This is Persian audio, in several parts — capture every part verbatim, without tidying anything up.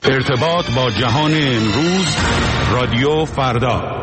ارتباط با جهان امروز، رادیو فردا.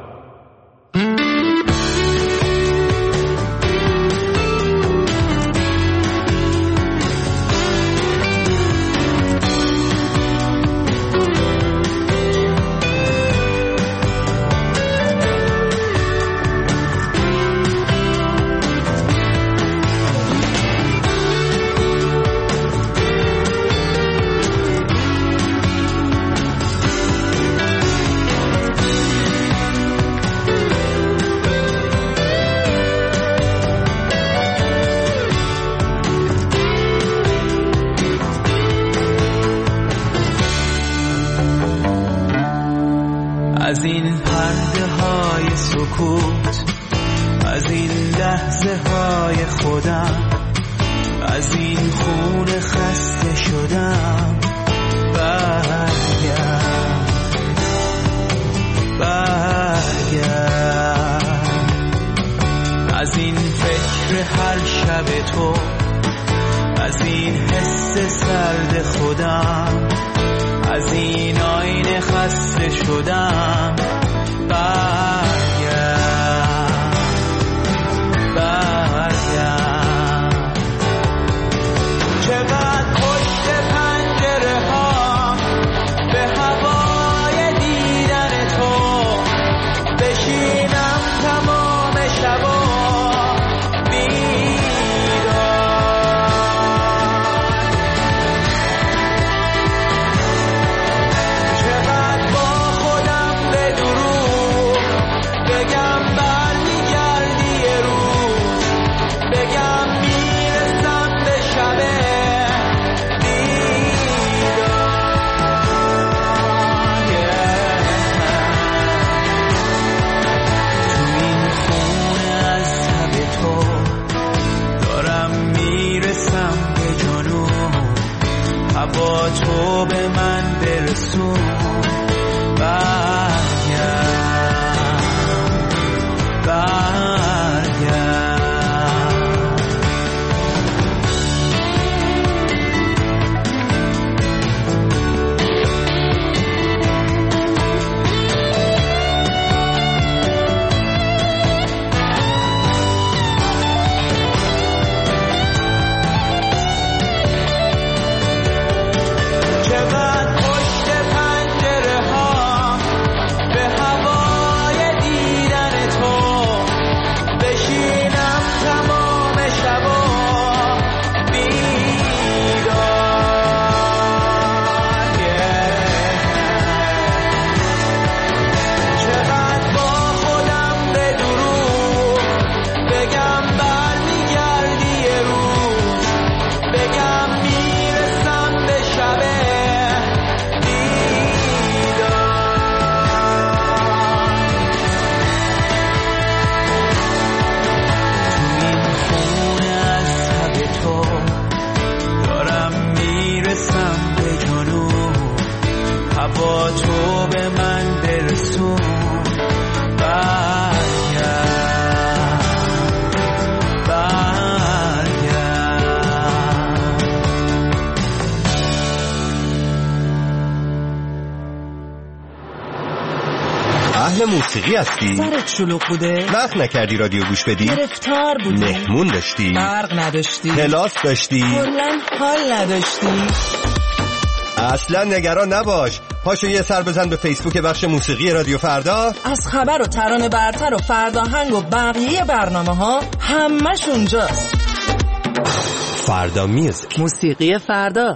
از این پرده های سکوت، از این لحظه های خودم، از این خون خسته شدم، برگرد برگرد از این فکر هر شب تو، از این حس سرد خودم، از این آینه خسته شدم، برگرد برگرد چقدر پشت پنجره ها به هوای دیدن تو بشینم تمام شبا با تو به من برسون، برگرد برگرد با تو به من برسون، برگرد برگرد اهل موسیقی هستی؟ سرت شلوغ بوده؟ وقت نکردی رادیو گوش بدی؟ گرفتار بودی؟ مهمون داشتی؟ برق نداشتی؟ کلاس داشتی؟ کلاً حال نداشتی؟ اصلا نگران نباش، پاشو یه سر بزن به فیسبوک بخش موسیقی رادیو فردا. از خبر و ترانه برتر و فرداهنگ و بقیه برنامه ها همش اونجاست. فردا میوزیک، موسیقی فردا.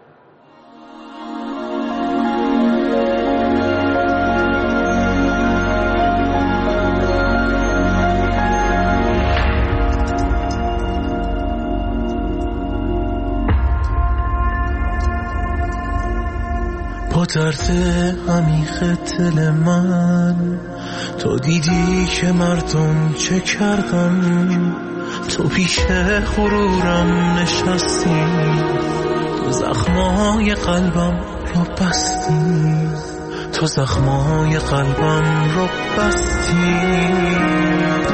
با درد عمیق دل من تو دیدی که مردم چه کردم، تو پیش غرورم نشستی، تو زخمای قلبم رو بستی، تو زخمای قلبم رو بستی.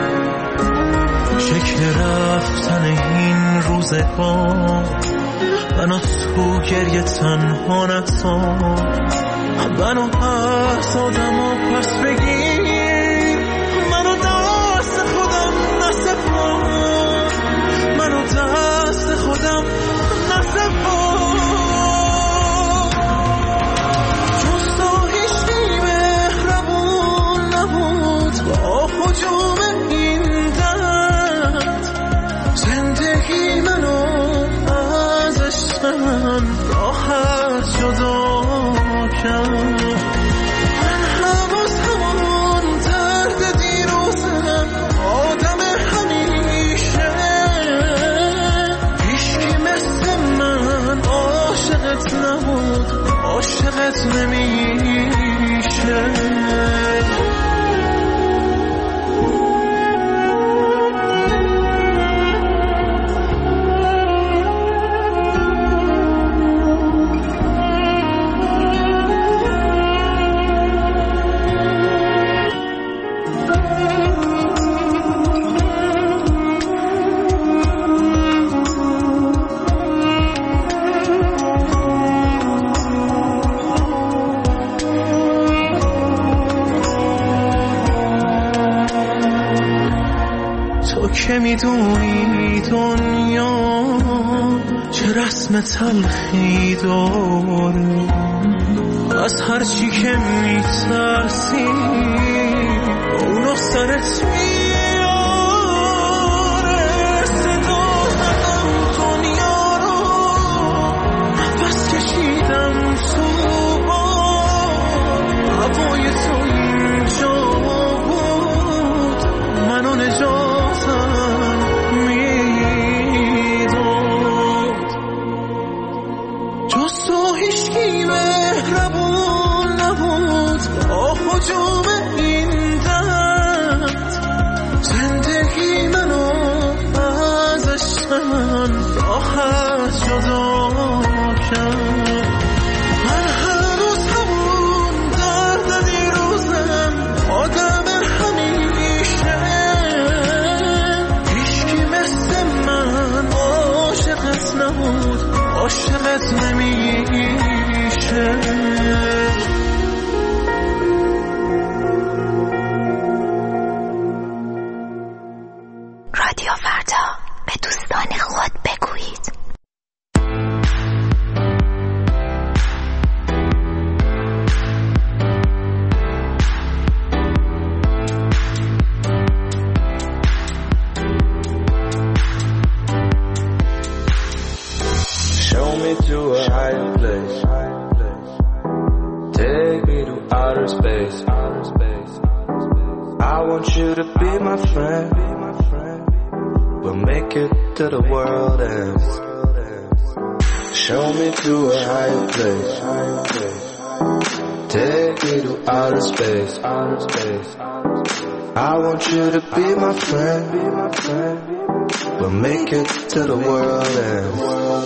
شکل رفتن این روزگار منو تو گریه تنها نذار، منو هر آدم و پس بگیر، منو دست خودم نسپار، منو دست خودم نسپار. جز تو هیچی مهربون نبود با حجوم این درد، زندگی منو از عشقم راحت جدا کرد. من حواس همون درد دیروزم، آدم همیشه، هیچکی مثل من عاشقت نبود، عاشقت نمیشه. که میدونی دنیا چه رسم تلخی داره، از هر چی که میترسی اونو سرت میاره. صدا زدم دنیا رو، نفس کشیدم تو باد، هوای تو اینجا بود، منو نجات حجوم این درد، زندگی منو از عشقم راحت جدا کرد. من هنوز همون درد دیروزم، آدم همیشه، هیچکی مثل من عاشقت نبود، عاشقت نمیشه. To the world ends. Show me to a higher place. Take me to outer space. I want you to be my friend. We'll make it to the world ends.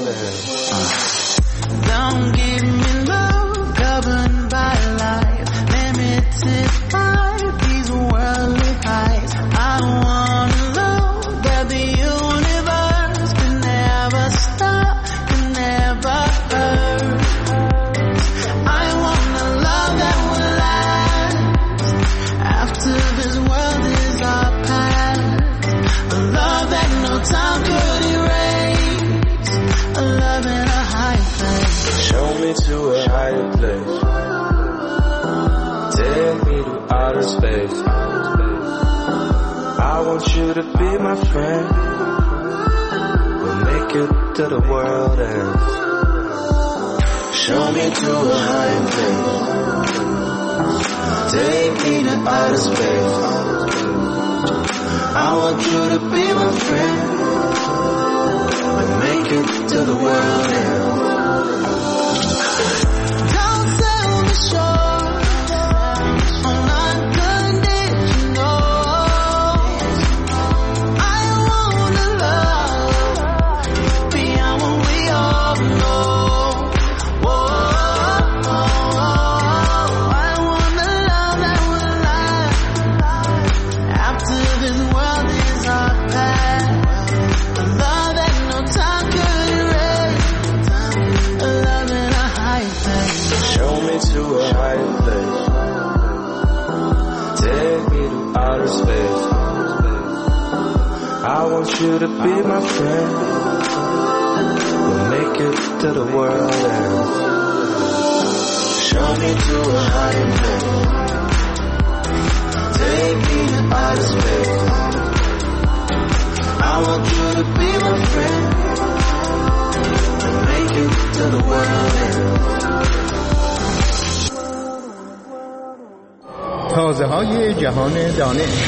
Don't give me love governed by life, limited by these worldly highs. I wanna know that the universe can never stop, can never hurt. I want a love that will last after this world is our past, a love that no time could erase, a love in a high place. Show me to a higher place. Take me to outer space. I want you to be my friend. We'll make it to the world ends. Show me to a higher place. Take me to outer space. I want you to be my friend. We'll make it to the world ends. Don't sell me short on unconditional. I wanna love beyond what we all know. Whoa, I wanna love that will last after this world is our past, a love that no time could erase, to a higher place. Take me to outer space. I want you to be my friend. We'll make it to the world ends. Show me to a higher place. Take me to outer space. I want you to be my friend. We'll make it to the world ends. تازه های جهان دانش.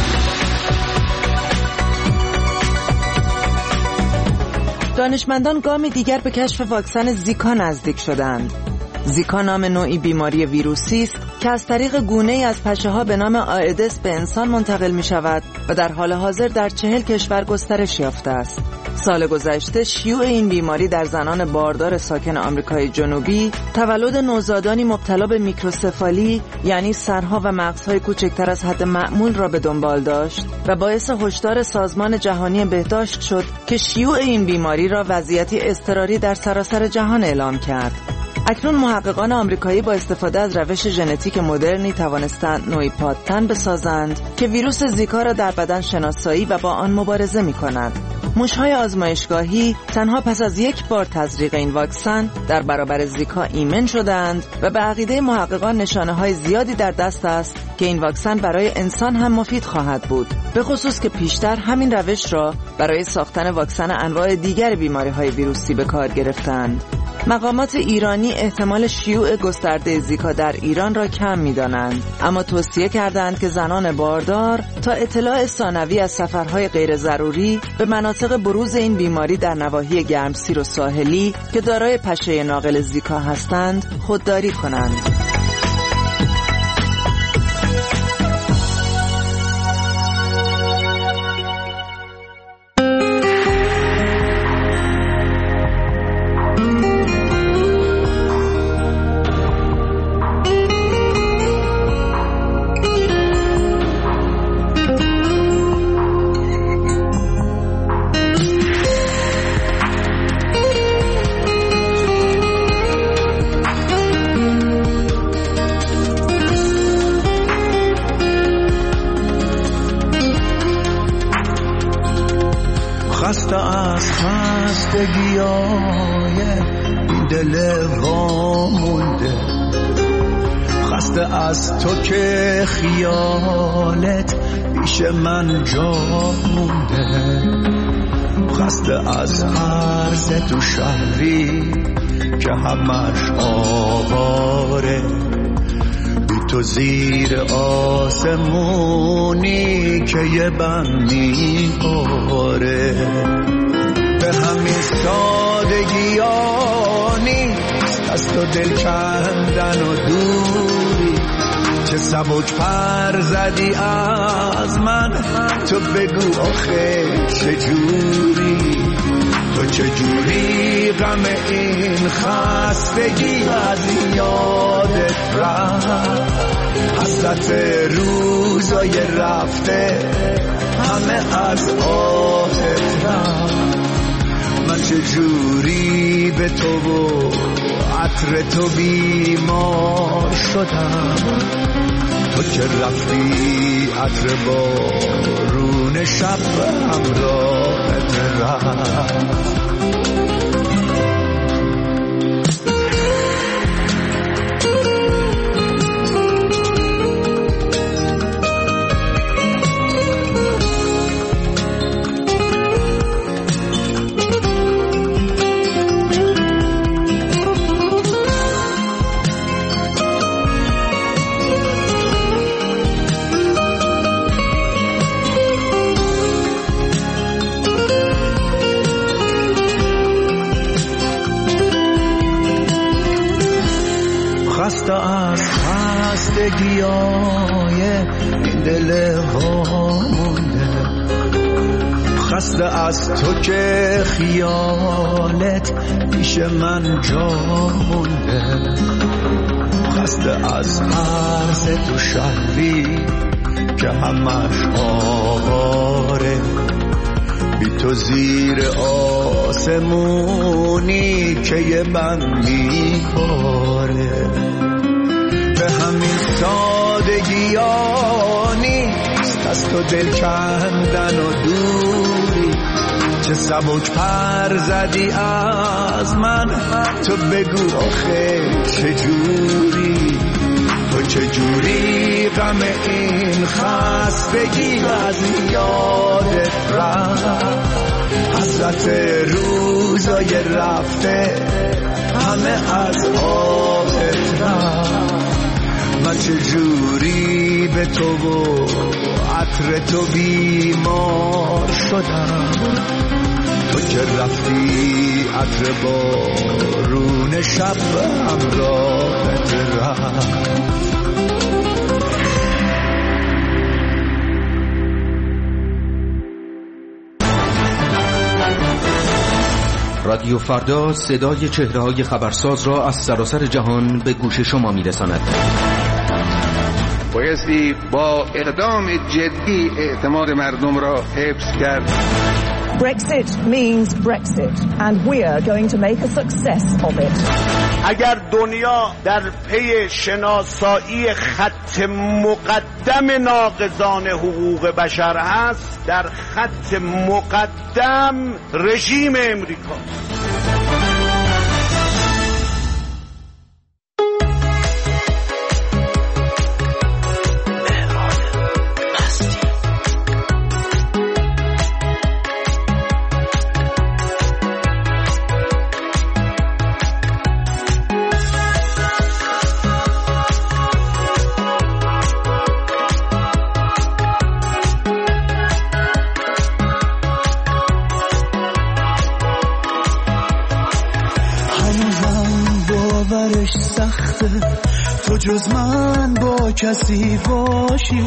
دانشمندان گامی دیگر به کشف واکسن زیکا نزدیک شدند. زیکا نام نوعی بیماری ویروسی است که از طریق گونه‌ای از پشه‌ها به نام آئدس به انسان منتقل می‌شود و در حال حاضر در چهل کشور گسترش یافته است. سال گذشته شیوع این بیماری در زنان باردار ساکن آمریکای جنوبی تولد نوزادانی مبتلا به میکروسفالی، یعنی سرها و مغزهای کوچکتر از حد معمول را به دنبال داشت و باعث هشدار سازمان جهانی بهداشت شد که شیوع این بیماری را وضعیتی اضطراری در سراسر جهان اعلام کرد. اکنون محققان آمریکایی با استفاده از روش ژنتیک مدرنی توانستند نوعی پادتن بسازند که ویروس زیکا را در بدن شناسایی و با آن مبارزه می‌کند. موش‌های آزمایشگاهی تنها پس از یک بار تزریق این واکسن در برابر زیکا ایمن شدند و به عقیده محققان نشانه‌های زیادی در دست است که این واکسن برای انسان هم مفید خواهد بود، به خصوص که پیشتر همین روش را برای ساختن واکسن انواع دیگر بیماری‌های ویروسی به کار گرفتند. مقامات ایرانی احتمال شیوع گسترده زیکا در ایران را کم می‌دانند، اما توصیه کردند که زنان باردار تا اطلاع ثانوی از سفرهای غیر ضروری به مناطق بروز این بیماری در نواحی گرمسیر و ساحلی که دارای پشه ناقل زیکا هستند خودداری کنند. خسته از خستگیای این دل وامونده، خسته از تو که خیالت پیش من جا مونده، خسته از عرض تو شهری که همش آواره، بی تو زیر آسمونی که یه بندی آره، به همین سادگی ها نیست از تو دل کندن و دوری، چه سبک پر زدی از من تو بگو آخه چجوری، تو چجوری غم این خستگی از یادت رفت، حسرت روزای رفته همه از آهت رفت، من چجوری به تو و عطر تو بیمار شدم، تو که رفتی عطر بارون شب همراهت رفت. خسته از خستگیای این دل وامونده، خسته از تو که خیالت پیش من جا مونده، خسته از عرض تو شهری که همش آواره، بی تو زیر آسمونی که یه بندی کاره، دل کندن و دوری، چه سبک پر زدی از من، تو بگو آخه چجوری، تو چجوری غم این خستگی از یادت رفت، حسرت روزای رفته همه از آبت رفت، من چجوری به تو و عطر تو بیمار شدم، تو که رفتی عطر بارون شب همراهت رفت. رادیو فردا صدای چهره‌های خبرساز را از سراسر جهان به گوش شما می‌رساند. بایستی با اقدام جدی اعتماد مردم را حفظ کرد. Brexit means Brexit and we are going to make a success of it. اگر دنیا در پی شناسایی خط مقدم ناقضان حقوق بشر است، در خط مقدم رژیم امریکا. تو جز من با کسی باشی،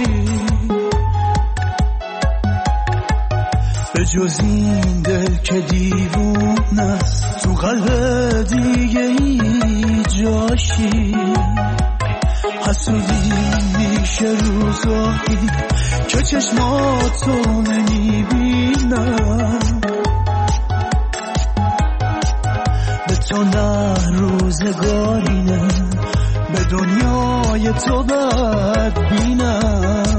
به جز این دل که دیوونه است، تو قلب دیگه ای جاشی، حسودی میشه روزایی که چشماتو نمیبینم، به تو نه روزگارینه، به دنیای تو بد بینم،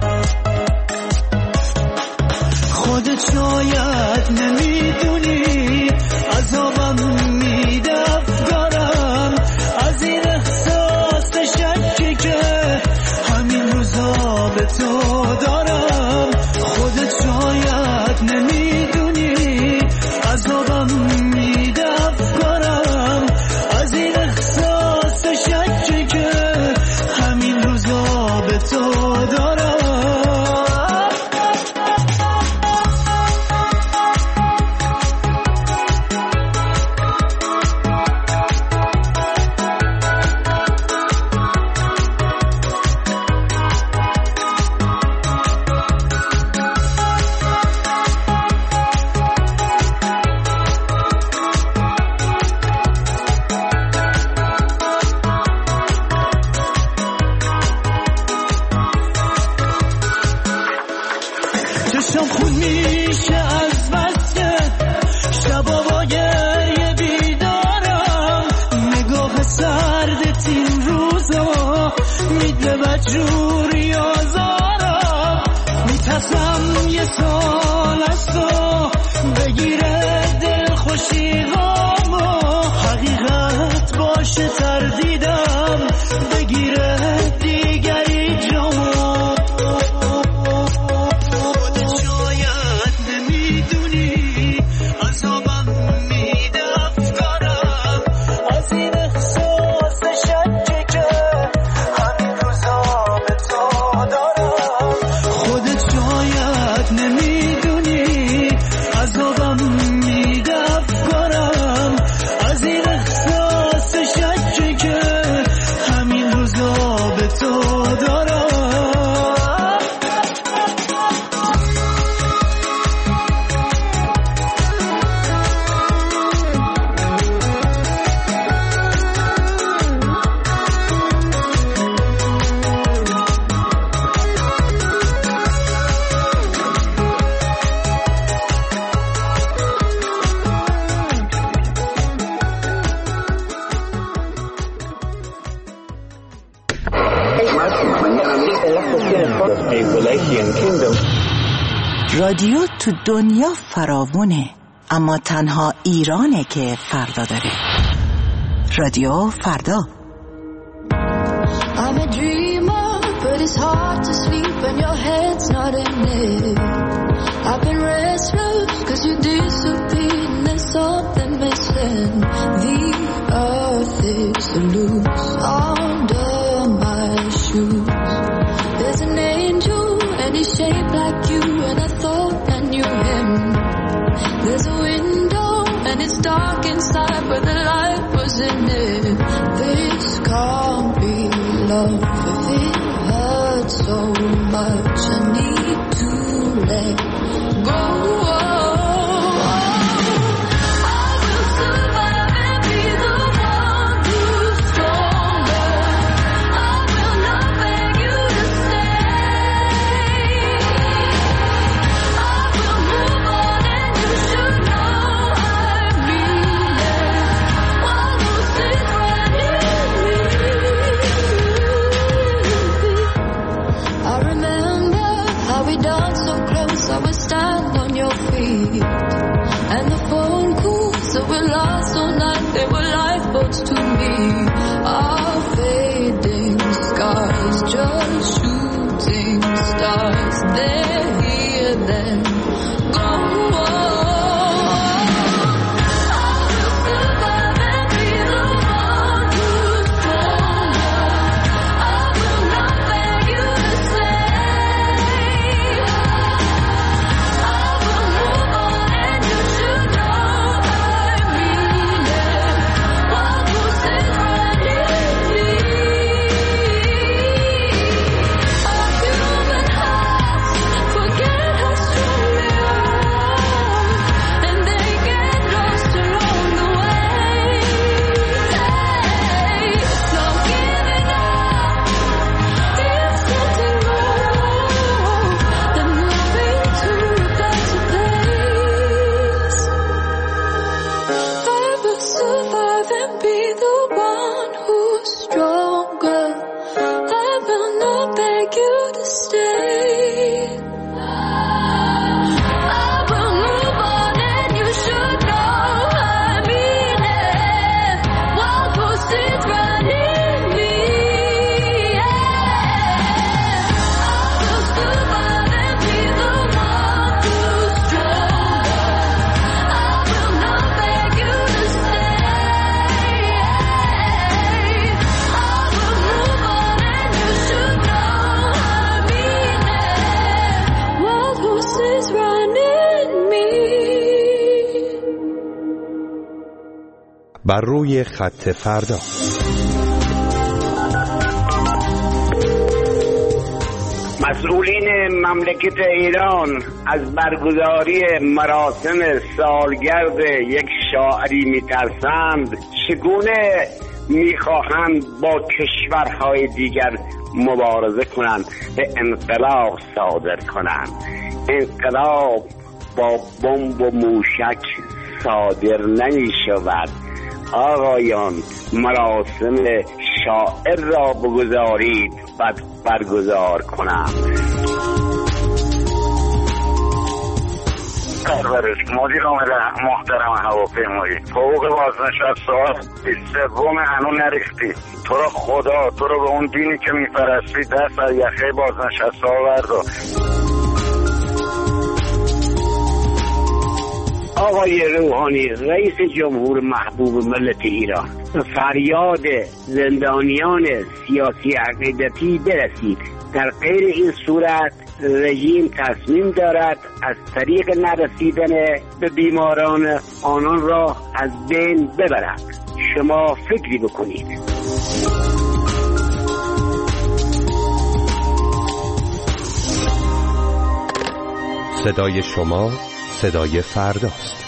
خودت شاید نمیدونی عذابم میده افکارم، از این احساس شکی که همین روزا به تو دارم، خودت شاید نمیدونی عذابم میده افکارم، از این احساس شکی که همین روزا به تو دارم. جوری آزارم میترسم یه سال از تو بگیره دل خوشی غامو، حقیقت باشه تردیدم بگیره دیگری جامو، خودت شاید نمیدونی عذابم میده افکارم، از این احساس شکی که نمیدونی عذابم میده افکارم، از این احساس شکی که رادیو تو دنیا فراوونه، اما تنها ایرانه که فردا داره. رادیو فردا. I'm a dreamer, but it's hard to sleep when your head's not in it. I've been restless cause you disappeared and there's something missing. The earth is loose under my shoes. There's an angel and he's shaped like you, and I thought I knew him. There's a window and it's dark inside, but the light was in it. This can't be love if it hurts so much. I need to let go. And the phone calls that were lost all night, they were lifeboats to me. Our fading skies, just shooting stars. They're here then, go on. بر روی خط فردا. مسئولین مملکت ایران از برگزاری مراسم سالگرد یک شاعری میترسند. چگونه میخواهند با کشورهای دیگر مبارزه کنند، به انقلاب صادر کنند؟ انقلاب با بمب و موشک صادر نمی شود. آقایان، مراسم شاعر را بگذارید و برگزار کنم. پرورش مدیر عامل محترم هواپیمایی، حقوق بازنشسته‌ها بیست سوم هنوز نریختی. تو رو خدا، تو رو به اون دینی که میپرستی دست از یخه بازنشسته‌ها بردار. آقای روحانی، رئیس جمهور محبوب ملت ایران، فریاد زندانیان سیاسی عقیدتی برسید. در غیر این صورت رژیم تصمیم دارد از طریق نرسیدن به بیماران آنان را از بین ببرد. شما فکری بکنید. صدای شما صدای فرداست.